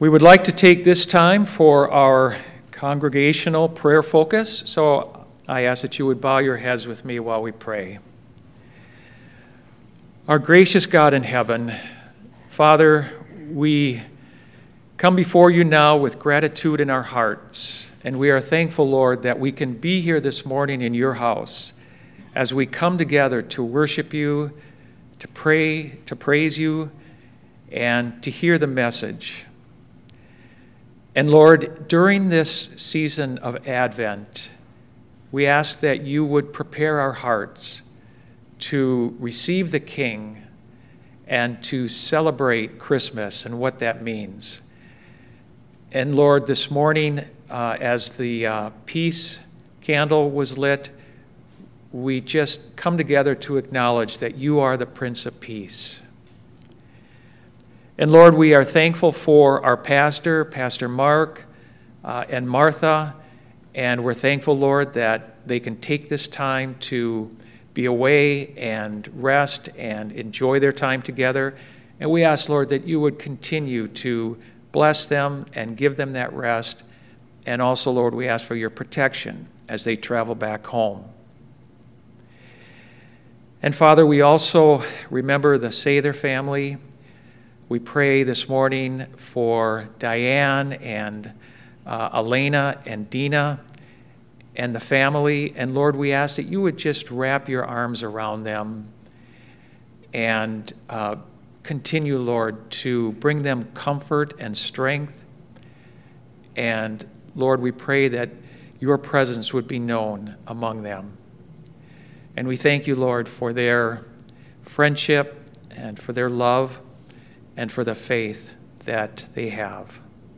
We would like to take this time for our congregational prayer focus, so I ask that you would bow your heads with me while we pray. Our gracious God in heaven, Father, we come before you now with gratitude in our hearts, and we are thankful, Lord, that we can be here this morning in your house as we come together to worship you, to pray, to praise you, and to hear the message. And Lord, during this season of Advent, we ask that you would prepare our hearts to receive the King and to celebrate Christmas and what that means. And Lord, this morning, as the peace candle was lit, we just come together to acknowledge that you are the Prince of Peace. And Lord, we are thankful for our pastor, Pastor Mark, and Martha, and we're thankful, Lord, that they can take this time to be away and rest and enjoy their time together. And we ask, Lord, that you would continue to bless them and give them that rest. And also, Lord, we ask for your protection as they travel back home. And Father, we also remember the Sather family. We pray this morning for Diane and Elena and Dina and the family. And Lord, we ask that you would just wrap your arms around them and continue, Lord, to bring them comfort and strength. And Lord, we pray that your presence would be known among them. And we thank you, Lord, for their friendship and for their love and for the faith that they have.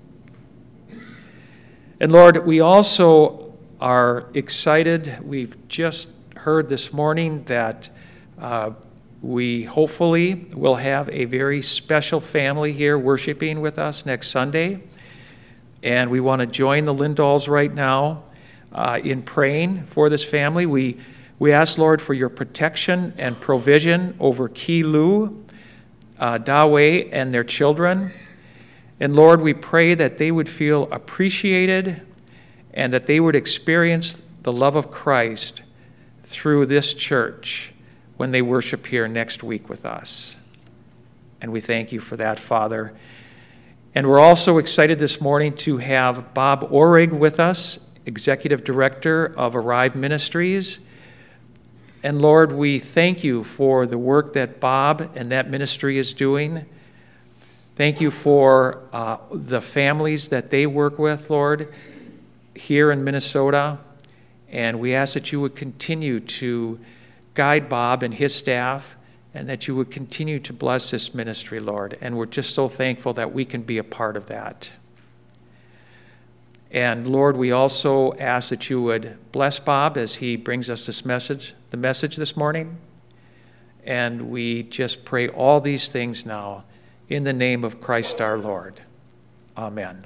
And Lord, we also are excited. We've just heard this morning that we hopefully will have a very special family here worshiping with us next Sunday. And we want to join the Lindalls right now in praying for this family. We ask, Lord, for your protection and provision over Ki Lu, Dawei, and their children. And Lord, we pray that they would feel appreciated and that they would experience the love of Christ through this church when they worship here next week with us. And we thank you for that, Father. And we're also excited this morning to have Bob Orrig with us, Executive Director of Arrive Ministries. And Lord, we thank you for the work that Bob and that ministry is doing. Thank you for the families that they work with, Lord, here in Minnesota. And we ask that you would continue to guide Bob and his staff and that you would continue to bless this ministry, Lord. And we're just so thankful that we can be a part of that. And Lord, we also ask that you would bless Bob as he brings us the message this morning. And we just pray all these things now in the name of Christ our Lord. Amen.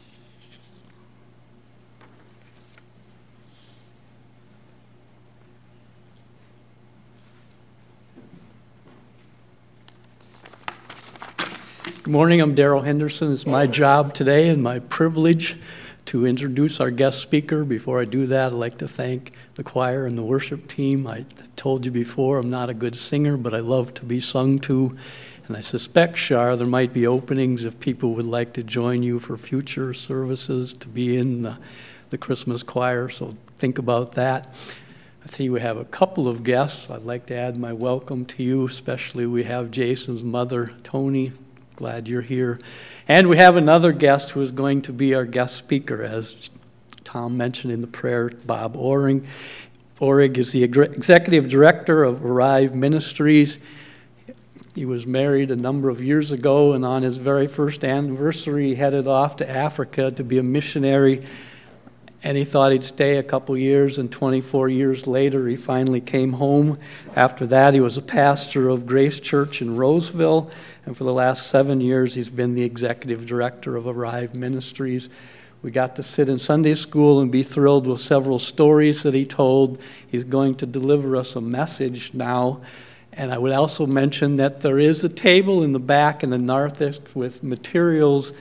Good morning, I'm Darrell Henderson. It's my job today and my privilege to introduce our guest speaker. Before I do that, I'd like to thank the choir and the worship team. I told you before, I'm not a good singer, but I love to be sung to. And I suspect, Shar, there might be openings if people would like to join you for future services to be in the Christmas choir, so think about that. I see we have a couple of guests. I'd like to add my welcome to you, especially we have Jason's mother, Tony. Glad you're here. And we have another guest who is going to be our guest speaker, as Tom mentioned in the prayer, Bob Orrig. Orrig is the executive director of Arrive Ministries. He was married a number of years ago, and on his very first anniversary, he headed off to Africa to be a missionary. And he thought he'd stay a couple years, and 24 years later, he finally came home. After that, he was a pastor of Grace Church in Roseville, and for the last 7 years, he's been the executive director of Arrive Ministries. We got to sit in Sunday school and be thrilled with several stories that he told. He's going to deliver us a message now. And I would also mention that there is a table in the back in the narthex with materials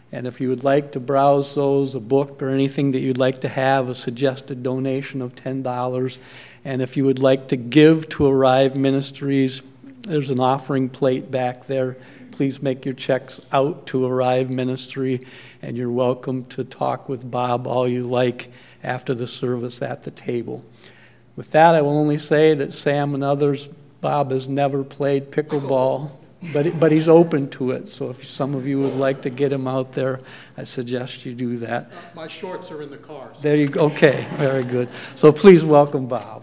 And if you would like to browse those, a book or anything that you'd like to have, a suggested donation of $10. And if you would like to give to Arrive Ministries, there's an offering plate back there. Please make your checks out to Arrive Ministry, and you're welcome to talk with Bob all you like after the service at the table. With that, I will only say that Sam and others, Bob has never played pickleball, but he's open to it. So if some of you would like to get him out there, I suggest you do that. My shorts are in the car. So There you go. Okay, very good. So please welcome Bob.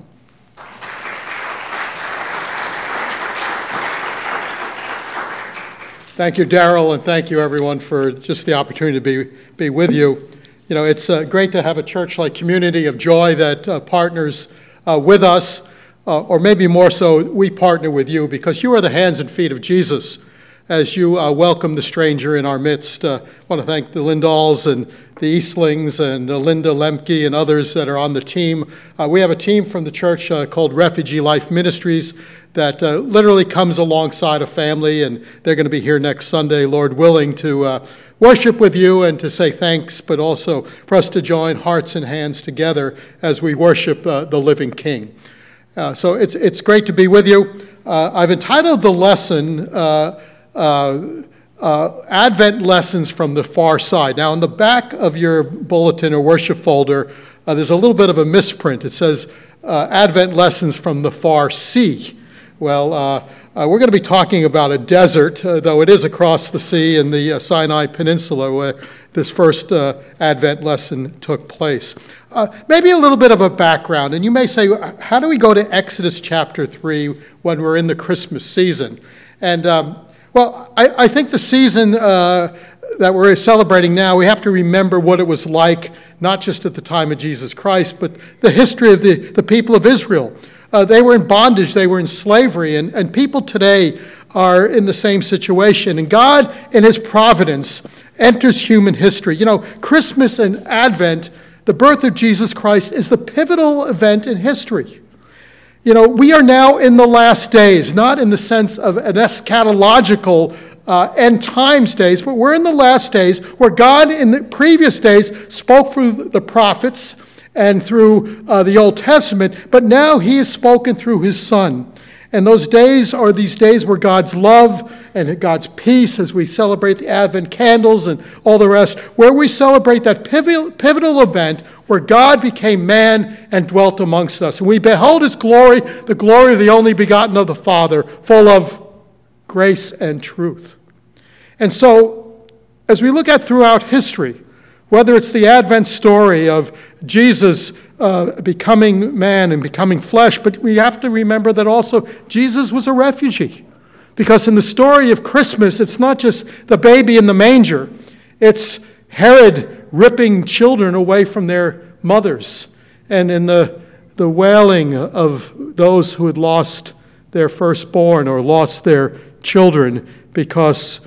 Thank you, Daryl, and thank you, everyone, for just the opportunity to be with you. You know, it's great to have a church-like community of joy that partners with us, or maybe more so, we partner with you because you are the hands and feet of Jesus as you welcome the stranger in our midst. I want to thank the Lindalls and the Eastlings and Linda Lemke and others that are on the team. We have a team from the church called Refugee Life Ministries that literally comes alongside a family, and they're going to be here next Sunday, Lord willing, to worship with you and to say thanks, but also for us to join hearts and hands together as we worship the living King. So it's great to be with you. I've entitled the lesson Advent Lessons from the Far Side. Now, on the back of your bulletin or worship folder, there's a little bit of a misprint. It says Advent Lessons from the Far Sea. Well, we're going to be talking about a desert, though it is across the sea in the Sinai Peninsula where this first Advent lesson took place. Maybe a little bit of a background, and you may say, how do we go to Exodus chapter 3 when we're in the Christmas season? And, well, I think the season that we're celebrating now, we have to remember what it was like, not just at the time of Jesus Christ, but the history of the people of Israel. They were in bondage, they were in slavery, and people today are in the same situation. And God, in his providence, enters human history. You know, Christmas and Advent, the birth of Jesus Christ, is the pivotal event in history. You know, we are now in the last days, not in the sense of an eschatological end times days, but we're in the last days where God in the previous days spoke through the prophets and through the Old Testament, but now he has spoken through his Son. And those days are these days where God's love and God's peace, as we celebrate the Advent candles and all the rest, where we celebrate that pivotal event where God became man and dwelt amongst us. And we behold his glory, the glory of the only begotten of the Father, full of grace and truth. And so, as we look at throughout history, whether it's the Advent story of Jesus becoming man and becoming flesh, but we have to remember that also Jesus was a refugee. Because in the story of Christmas, it's not just the baby in the manger. It's Herod ripping children away from their mothers. And in the wailing of those who had lost their firstborn or lost their children because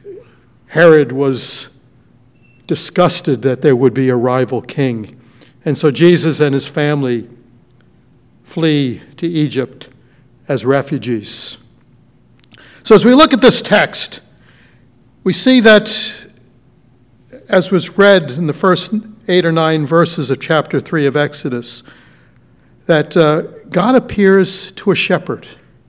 Herod was disgusted that there would be a rival king. And so Jesus and his family flee to Egypt as refugees. So as we look at this text, we see that, as was read in the first 8 or 9 verses of chapter 3 of Exodus, that God appears to a shepherd.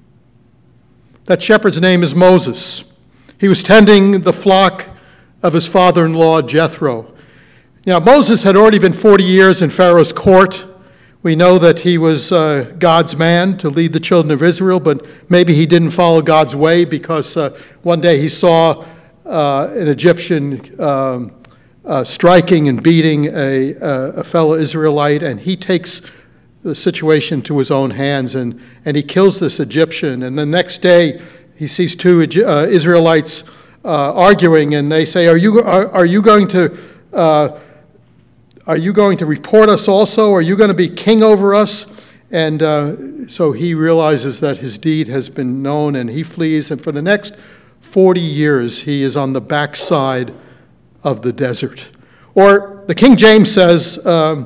That shepherd's name is Moses. He was tending the flock of his father-in-law, Jethro. Now, Moses had already been 40 years in Pharaoh's court. We know that he was God's man to lead the children of Israel, but maybe he didn't follow God's way because one day he saw an Egyptian striking and beating a fellow Israelite, and he takes the situation to his own hands, and he kills this Egyptian. And the next day, he sees 2 Israelites arguing, and they say, "Are you going to report us also? Are you going to be king over us?" And so he realizes that his deed has been known, and he flees. And for the next 40 years, he is on the backside of the desert. Or the King James says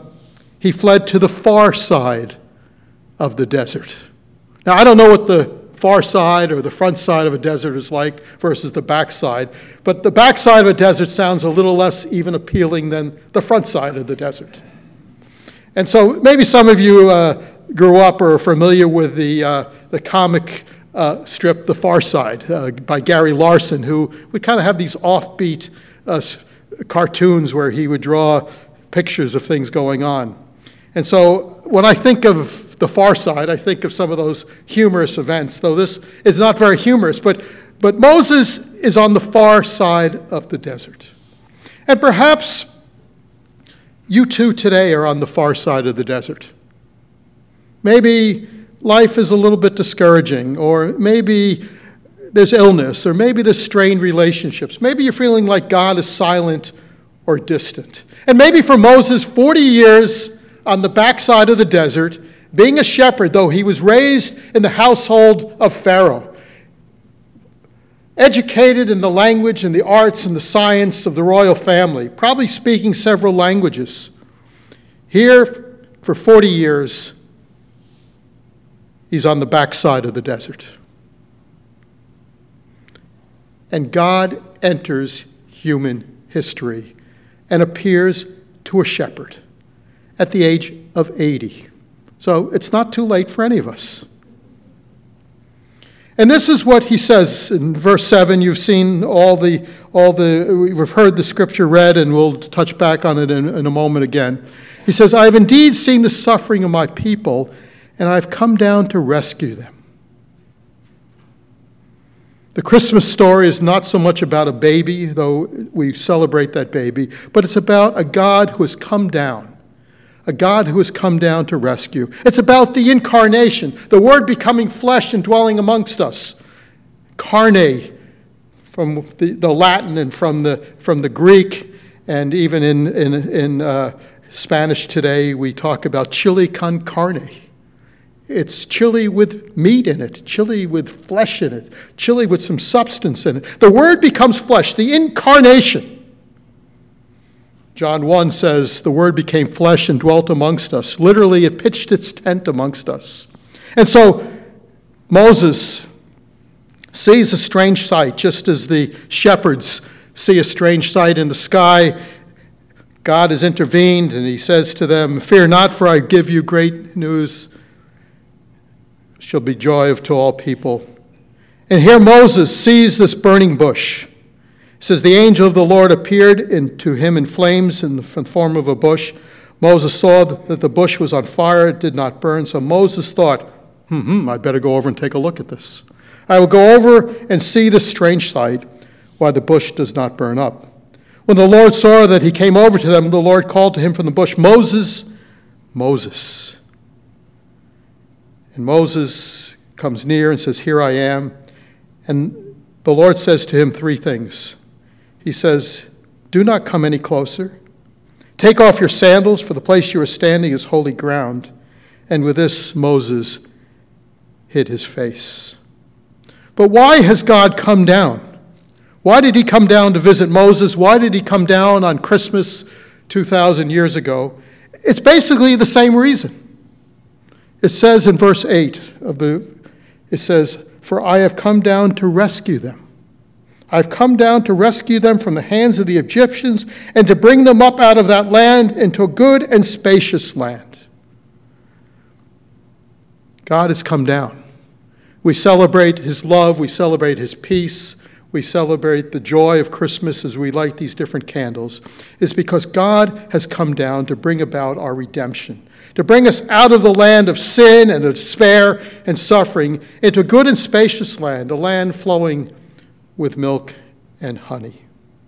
he fled to the far side of the desert. Now, I don't know what the far side or the front side of a desert is like versus the back side. But the back side of a desert sounds a little less even appealing than the front side of the desert. And so maybe some of you grew up or are familiar with the comic strip The Far Side by Gary Larson, who would kind of have these offbeat cartoons where he would draw pictures of things going on. And so when I think of The Far Side, I think of some of those humorous events, though this is not very humorous. But Moses is on the far side of the desert. And perhaps you too today are on the far side of the desert. Maybe life is a little bit discouraging, or maybe there's illness, or maybe there's strained relationships. Maybe you're feeling like God is silent or distant. And maybe for Moses, 40 years on the backside of the desert, being a shepherd, though he was raised in the household of Pharaoh, educated in the language and the arts and the science of the royal family, probably speaking several languages. Here, for 40 years, he's on the backside of the desert. And God enters human history and appears to a shepherd at the age of 80. So it's not too late for any of us. And this is what he says in verse 7. You've seen we've heard the scripture read, and we'll touch back on it in a moment again. He says, I have indeed seen the suffering of my people, and I've come down to rescue them. The Christmas story is not so much about a baby, though we celebrate that baby, but it's about a God who has come down. A God who has come down to rescue. It's about the incarnation, the Word becoming flesh and dwelling amongst us. Carne, from the Latin and from the Greek, and even in Spanish today, we talk about chili con carne. It's chili with meat in it, chili with flesh in it, chili with some substance in it. The Word becomes flesh, the incarnation. John 1 says, the Word became flesh and dwelt amongst us. Literally, it pitched its tent amongst us. And so Moses sees a strange sight, just as the shepherds see a strange sight in the sky. God has intervened, and he says to them, fear not, for I give you great news. Shall be joy to all people. And here Moses sees this burning bush. It says, the angel of the Lord appeared to him in flames in the form of a bush. Moses saw that the bush was on fire. It did not burn. So Moses thought, I better go over and take a look at this. I will go over and see this strange sight, why the bush does not burn up. When the Lord saw that he came over to them, the Lord called to him from the bush, Moses, Moses. And Moses comes near and says, here I am. And the Lord says to him three things. He says, do not come any closer. Take off your sandals, for the place you are standing is holy ground. And with this, Moses hid his face. But why has God come down? Why did he come down to visit Moses? Why did he come down on Christmas 2,000 years ago? It's basically the same reason. It says in verse 8 it says, for I have come down to rescue them. I've come down to rescue them from the hands of the Egyptians and to bring them up out of that land into a good and spacious land. God has come down. We celebrate his love. We celebrate his peace. We celebrate the joy of Christmas as we light these different candles. It's because God has come down to bring about our redemption, to bring us out of the land of sin and of despair and suffering into a good and spacious land, a land flowing with milk and honey.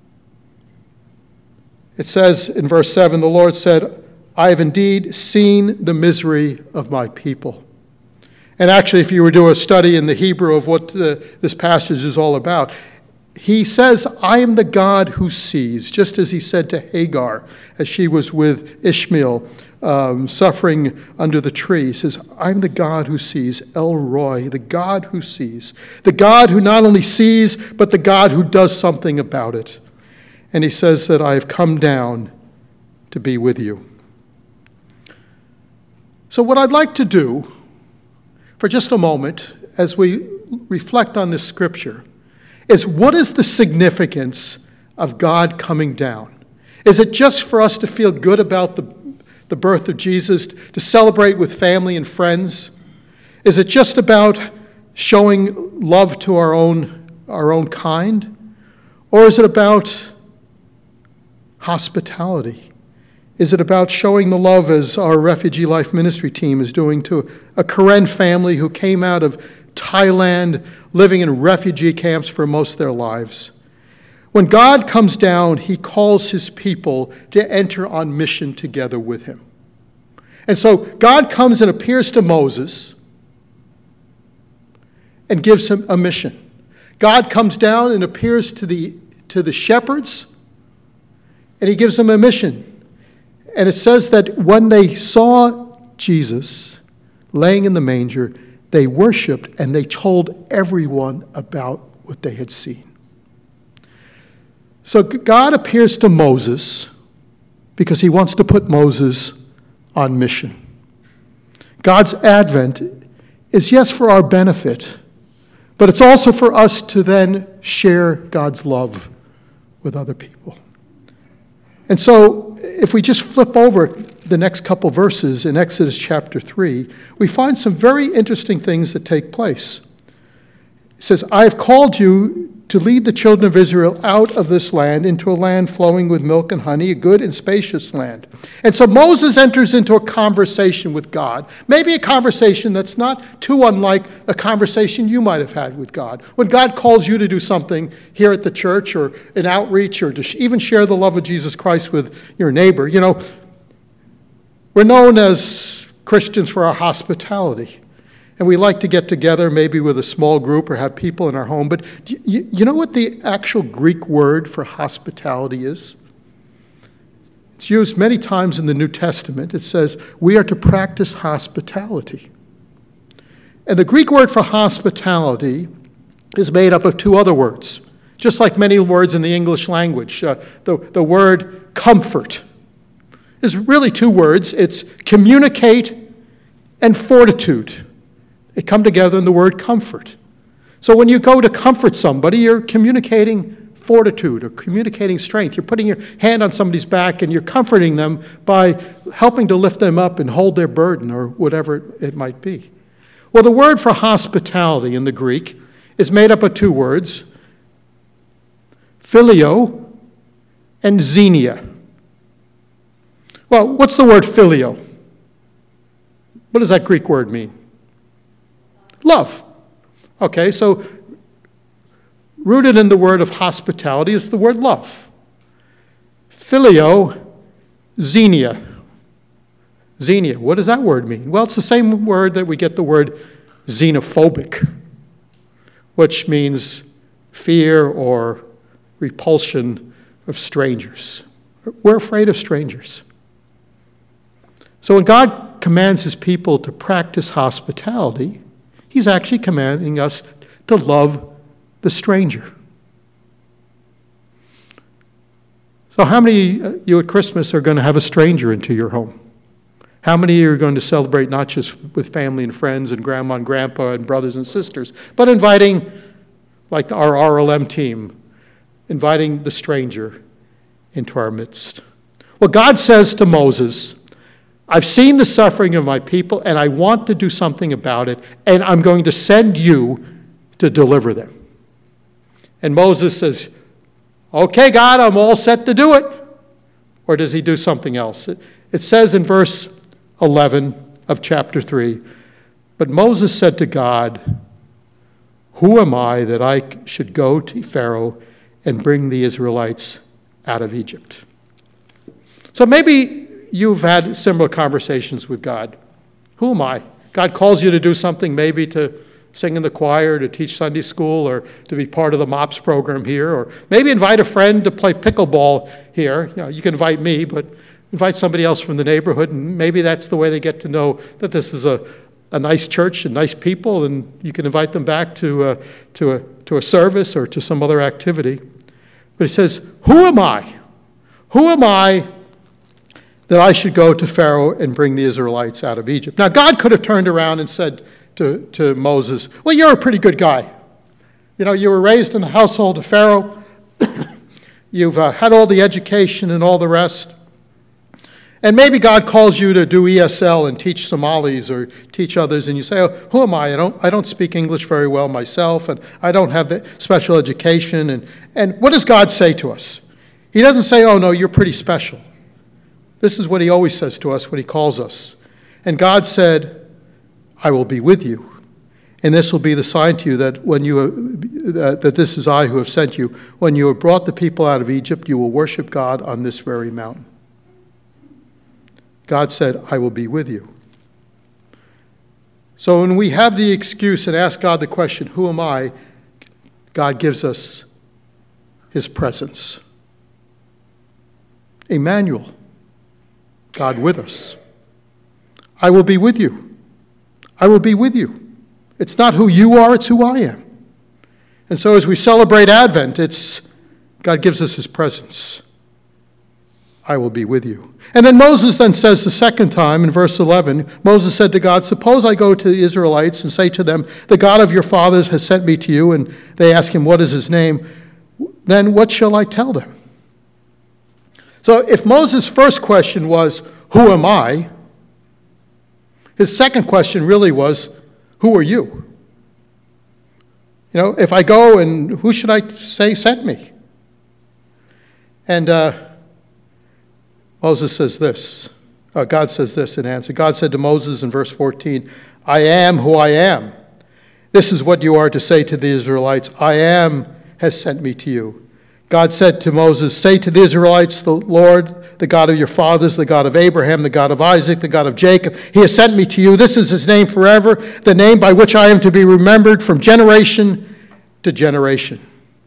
It says in verse 7, the Lord said, I have indeed seen the misery of my people. And actually, if you were to do a study in the Hebrew of what this passage is all about, he says, I am the God who sees, just as he said to Hagar as she was with Ishmael suffering under the tree. He says, I'm the God who sees, El Roi, the God who sees, the God who not only sees, but the God who does something about it. And he says that I have come down to be with you. So what I'd like to do for just a moment, as we reflect on this scripture is, what is the significance of God coming down? Is it just for us to feel good about the birth of Jesus, to celebrate with family and friends? Is it just about showing love to our own kind? Or is it about hospitality? Is it about showing the love, as our Refugee Life Ministry team is doing, to a Karen family who came out of Thailand, living in refugee camps for most of their lives? When God comes down, he calls his people to enter on mission together with him. And so God comes and appears to Moses and gives him a mission. God comes down and appears to the shepherds, and he gives them a mission. And it says that when they saw Jesus laying in the manger, they worshiped and they told everyone about what they had seen. So God appears to Moses because he wants to put Moses on mission. God's advent is, yes, for our benefit, but it's also for us to then share God's love with other people. And so if we just flip over the next couple verses in Exodus chapter 3, we find some very interesting things that take place. It says, I have called you to lead the children of Israel out of this land into a land flowing with milk and honey, a good and spacious land. And so Moses enters into a conversation with God, maybe a conversation that's not too unlike a conversation you might have had with God. When God calls you to do something here at the church or an outreach or to even share the love of Jesus Christ with your neighbor, we're known as Christians for our hospitality. And we like to get together maybe with a small group or have people in our home. But you know what the actual Greek word for hospitality is? It's used many times in the New Testament. It says we are to practice hospitality. And the Greek word for hospitality is made up of two other words, just like many words in the English language. The word comfort is really two words. It's communicate and fortitude. They come together in the word comfort. So when you go to comfort somebody, you're communicating fortitude or communicating strength. You're putting your hand on somebody's back and you're comforting them by helping to lift them up and hold their burden or whatever it might be. Well, the word for hospitality in the Greek is made up of two words, phileo and xenia. Well, what's the word phileo? What does that Greek word mean? Love. Okay, so rooted in the word of hospitality is the word love. Phileo, xenia. Xenia, what does that word mean? Well, it's the same word that we get the word xenophobic, which means fear or repulsion of strangers. We're afraid of strangers. So when God commands his people to practice hospitality, he's actually commanding us to love the stranger. So how many of you at Christmas are going to have a stranger into your home? How many are going to celebrate not just with family and friends and grandma and grandpa and brothers and sisters, but inviting, like our RLM team, inviting the stranger into our midst? Well, God says to Moses, I've seen the suffering of my people, and I want to do something about it, and I'm going to send you to deliver them. And Moses says, okay, God, I'm all set to do it. Or does he do something else? It says in verse 11 of chapter 3, but Moses said to God, who am I that I should go to Pharaoh and bring the Israelites out of Egypt? So maybe you've had similar conversations with God. Who am I? God calls you to do something, maybe to sing in the choir, to teach Sunday school, or to be part of the MOPS program here, or maybe invite a friend to play pickleball here. You can invite me, but invite somebody else from the neighborhood, and maybe that's the way they get to know that this is a nice church and nice people, and you can invite them back to a service or to some other activity. But he says, who am I? Who am I that I should go to Pharaoh and bring the Israelites out of Egypt? Now, God could have turned around and said to Moses, well, you're a pretty good guy. You know, you were raised in the household of Pharaoh. You've had all the education and all the rest. And maybe God calls you to do ESL and teach Somalis or teach others, and you say, oh, who am I? I don't speak English very well myself, and I don't have the special education. And what does God say to us? He doesn't say, oh, no, you're pretty special. This is what he always says to us when he calls us. And God said, I will be with you. And this will be the sign to you that that this is I who have sent you. When you have brought the people out of Egypt, you will worship God on this very mountain. God said, I will be with you. So when we have the excuse and ask God the question, who am I? God gives us his presence. Emmanuel, God with us. I will be with you. I will be with you. It's not who you are, it's who I am. And so as we celebrate Advent, God gives us his presence. I will be with you. And then Moses then says the second time in verse 11, Moses said to God, suppose I go to the Israelites and say to them, the God of your fathers has sent me to you, and they ask him, what is his name? Then what shall I tell them? So if Moses' first question was, who am I? His second question really was, who are you? You know, if I go, and who should I say sent me? And Moses says this. God says this in answer. God said to Moses in verse 14, I am who I am. This is what you are to say to the Israelites. I am has sent me to you. God said to Moses, say to the Israelites, the Lord, the God of your fathers, the God of Abraham, the God of Isaac, the God of Jacob, he has sent me to you. This is his name forever, the name by which I am to be remembered from generation to generation.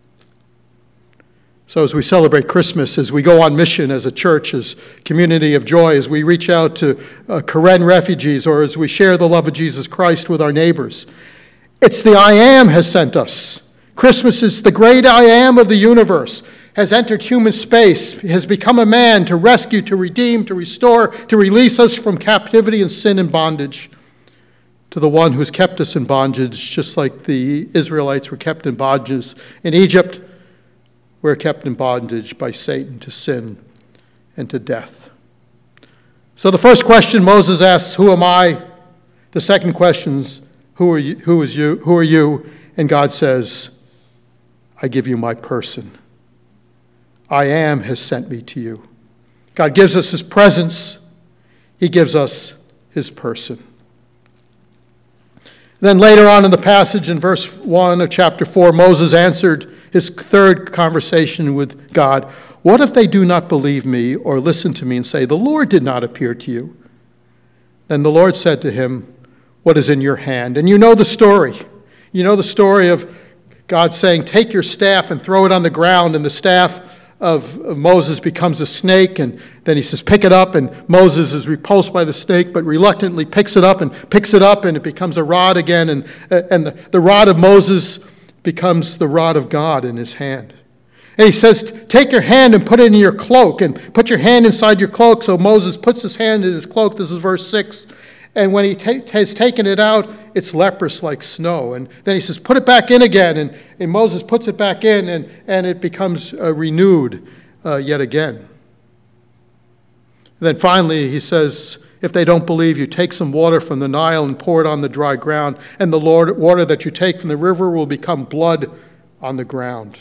So as we celebrate Christmas, as we go on mission as a church, as community of joy, as we reach out to Karen refugees, or as we share the love of Jesus Christ with our neighbors, it's the I am has sent us. Christmas is the great I am of the universe, has entered human space, has become a man to rescue, to redeem, to restore, to release us from captivity and sin and bondage, to the one who's kept us in bondage, just like the Israelites were kept in bondage in Egypt. We're kept in bondage by Satan to sin and to death. So the first question Moses asks, who am I? The second question is, who are you? And God says, I give you my person. I am has sent me to you. God gives us his presence. He gives us his person. Then later on in the passage in verse 1 of chapter 4, Moses answered his third conversation with God. What if they do not believe me or listen to me and say, the Lord did not appear to you? Then the Lord said to him, what is in your hand? And you know the story. You know the story of God saying, take your staff and throw it on the ground, and the staff of Moses becomes a snake, and then he says, pick it up, and Moses is repulsed by the snake, but reluctantly picks it up, and it becomes a rod again, and the rod of Moses becomes the rod of God in his hand. And he says, take your hand and put it in your cloak, and put your hand inside your cloak. So Moses puts his hand in his cloak. This is verse 6. And when he has taken it out, it's leprous like snow. And then he says, put it back in again. And Moses puts it back in, and it becomes renewed yet again. And then finally he says, if they don't believe you, take some water from the Nile and pour it on the dry ground. And the water that you take from the river will become blood on the ground.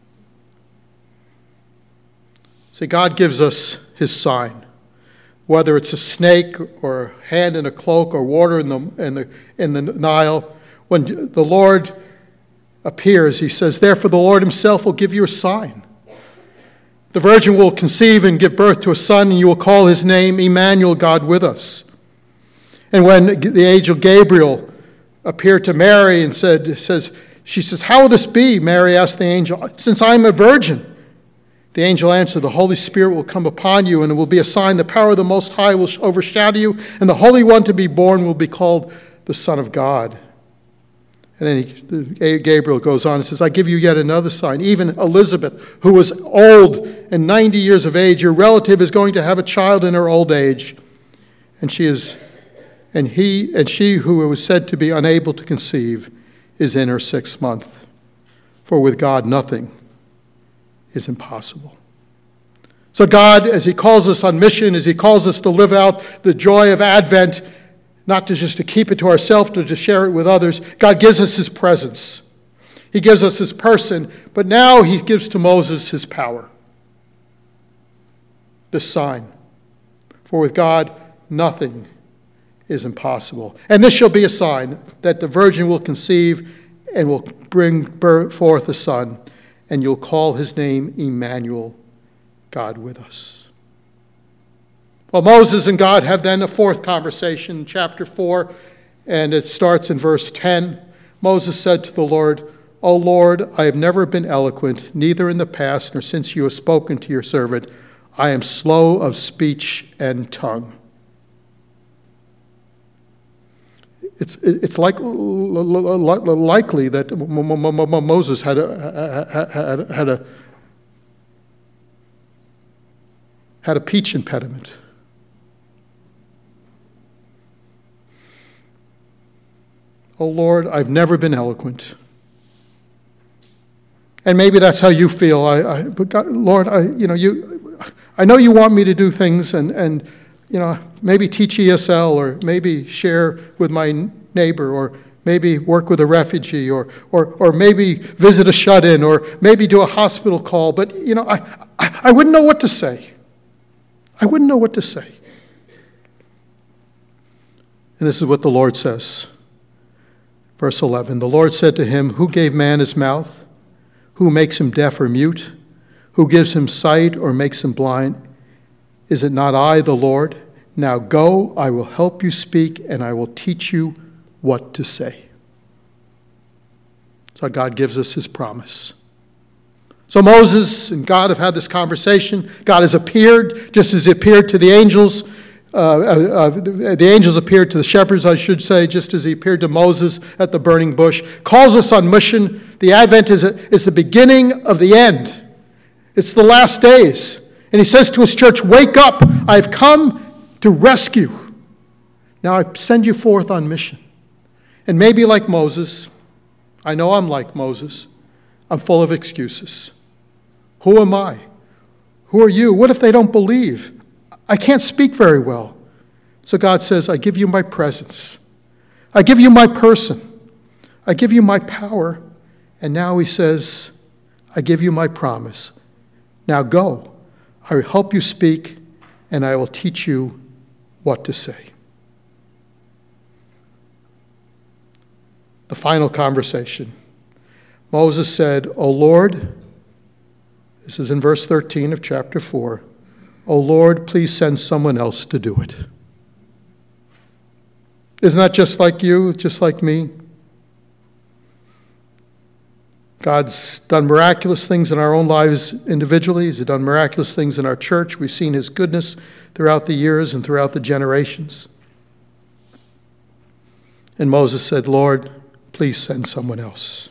See, God gives us his sign. Whether it's a snake or a hand in a cloak or water in the Nile, when the Lord appears, he says, therefore the Lord himself will give you a sign. The virgin will conceive and give birth to a son, and you will call his name Emmanuel, God with us. And when the angel Gabriel appeared to Mary and she says, how will this be? Mary asked the angel, since I am a virgin. The angel answered, the Holy Spirit will come upon you, and it will be a sign. The power of the Most High will overshadow you, and the Holy One to be born will be called the Son of God. And then Gabriel goes on and says, I give you yet another sign. Even Elizabeth, who was old and 90 years of age, your relative is going to have a child in her old age, and she is and she who was said to be unable to conceive is in her 6th month. For with God nothing is impossible. So God, as he calls us on mission, as he calls us to live out the joy of Advent, not just to keep it to ourselves, to share it with others, God gives us his presence. He gives us his person, but now he gives to Moses his power. The sign. For with God, nothing is impossible. And this shall be a sign that the virgin will conceive and will bring forth a son, and you'll call his name Emmanuel, God with us. Well, Moses and God have then a 4th conversation, chapter 4, and it starts in verse 10. Moses said to the Lord, O Lord, I have never been eloquent, neither in the past nor since you have spoken to your servant. I am slow of speech and tongue. It's likely that Moses had a speech impediment. Oh Lord, I've never been eloquent. And maybe that's how you feel. But God, Lord, I know you want me to do things and maybe teach ESL, or maybe share with my neighbor, or maybe work with a refugee, or maybe visit a shut-in, or maybe do a hospital call. But, I wouldn't know what to say. I wouldn't know what to say. And this is what the Lord says. Verse 11, the Lord said to him, who gave man his mouth? Who makes him deaf or mute? Who gives him sight or makes him blind? Is it not I, the Lord? Now go, I will help you speak, and I will teach you what to say. So God gives us his promise. So Moses and God have had this conversation. God has appeared, just as he appeared to the angels. The angels appeared to the shepherds, I should say, just as he appeared to Moses at the burning bush. Calls us on mission. The Advent is the beginning of the end. It's the last days. And he says to his church, wake up, I've come to rescue. Now I send you forth on mission. And maybe like Moses, I know I'm like Moses, I'm full of excuses. Who am I? Who are you? What if they don't believe? I can't speak very well. So God says, I give you my presence. I give you my person. I give you my power. And now he says, I give you my promise. Now go. I will help you speak, and I will teach you what to say. The final conversation. Moses said, O Lord, this is in verse 13 of chapter 4, O Lord, please send someone else to do it. Isn't that just like you, just like me? God's done miraculous things in our own lives individually. He's done miraculous things in our church. We've seen his goodness throughout the years and throughout the generations. And Moses said, Lord, please send someone else.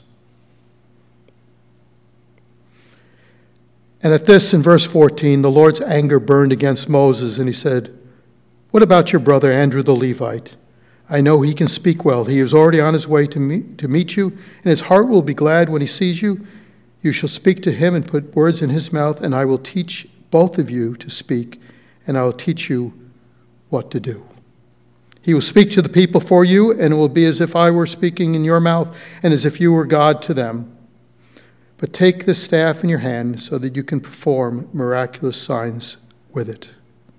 And at this, in verse 14, the Lord's anger burned against Moses, and he said, what about your brother Andrew the Levite? I know he can speak well. He is already on his way to meet you, and his heart will be glad when he sees you. You shall speak to him and put words in his mouth, and I will teach both of you to speak, and I will teach you what to do. He will speak to the people for you, and it will be as if I were speaking in your mouth, and as if you were God to them. But take this staff in your hand so that you can perform miraculous signs with it.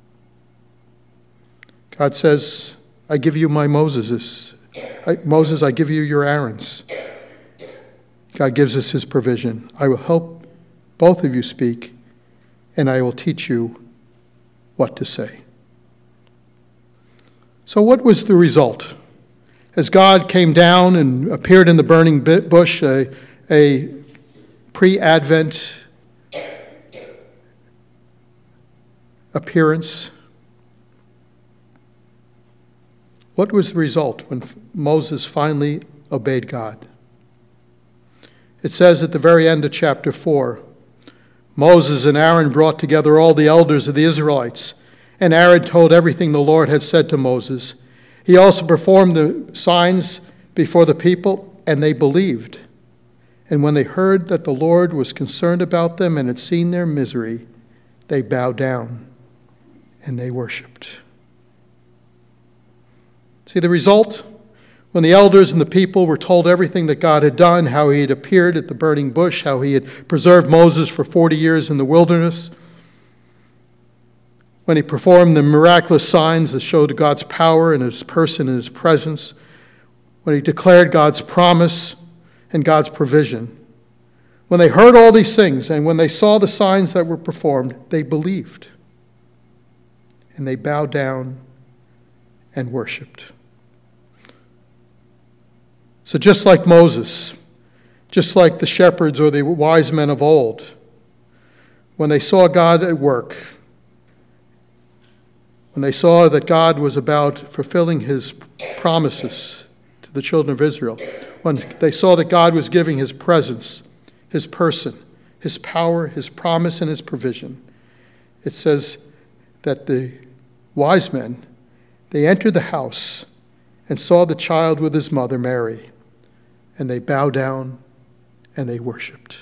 God says, I give you my Moses, I give you your Aarons. God gives us his provision. I will help both of you speak, and I will teach you what to say. So what was the result? As God came down and appeared in the burning bush, a pre-Advent appearance. What was the result when Moses finally obeyed God? It says at the very end of chapter 4, Moses and Aaron brought together all the elders of the Israelites, and Aaron told everything the Lord had said to Moses. He also performed the signs before the people, and they believed. And when they heard that the Lord was concerned about them and had seen their misery, they bowed down and they worshiped. See the result? When the elders and the people were told everything that God had done, how he had appeared at the burning bush, how he had preserved Moses for 40 years in the wilderness, when he performed the miraculous signs that showed God's power in his person and his presence, when he declared God's promise and God's provision. When they heard all these things and when they saw the signs that were performed, they believed. And they bowed down and worshiped. So just like Moses, just like the shepherds or the wise men of old, when they saw God at work, when they saw that God was about fulfilling his promises to the children of Israel, when they saw that God was giving his presence, his person, his power, his promise, and his provision, it says that the wise men, they entered the house and saw the child with his mother Mary, and they bowed down and they worshiped.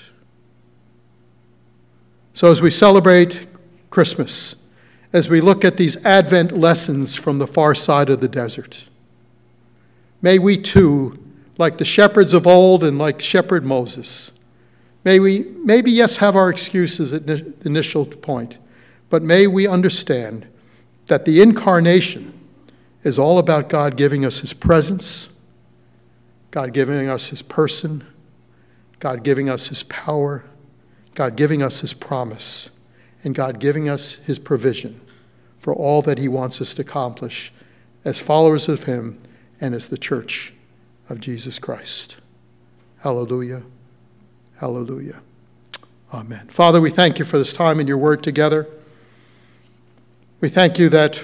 So as we celebrate Christmas, as we look at these Advent lessons from the far side of the desert, may we too, like the shepherds of old and like shepherd Moses, may we maybe, yes, have our excuses at the initial point, but may we understand that the incarnation is all about God giving us his presence, God giving us his person, God giving us his power, God giving us his promise, and God giving us his provision for all that he wants us to accomplish as followers of him and as the church of Jesus Christ. Hallelujah. Hallelujah. Amen. Father, we thank you for this time in your word together. We thank you that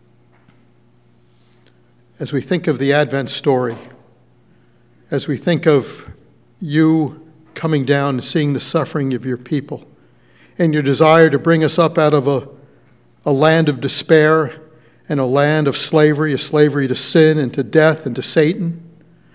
as we think of the Advent story, as we think of you coming down and seeing the suffering of your people and your desire to bring us up out of a land of despair and a land of slavery, a slavery to sin and to death and to Satan.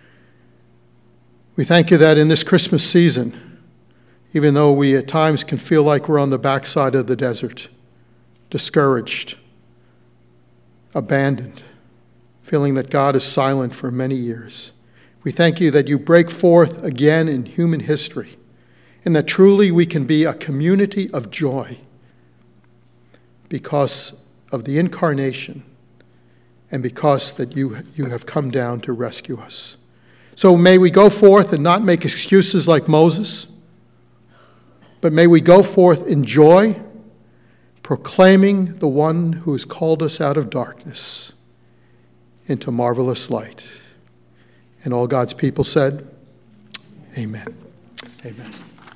We thank you that in this Christmas season, even though we at times can feel like we're on the backside of the desert, discouraged, abandoned, feeling that God is silent for many years, we thank you that you break forth again in human history, and that truly we can be a community of joy because of the incarnation and because that you have come down to rescue us. So may we go forth and not make excuses like Moses, but may we go forth in joy, proclaiming the one who has called us out of darkness into marvelous light. And all God's people said, amen. Amen.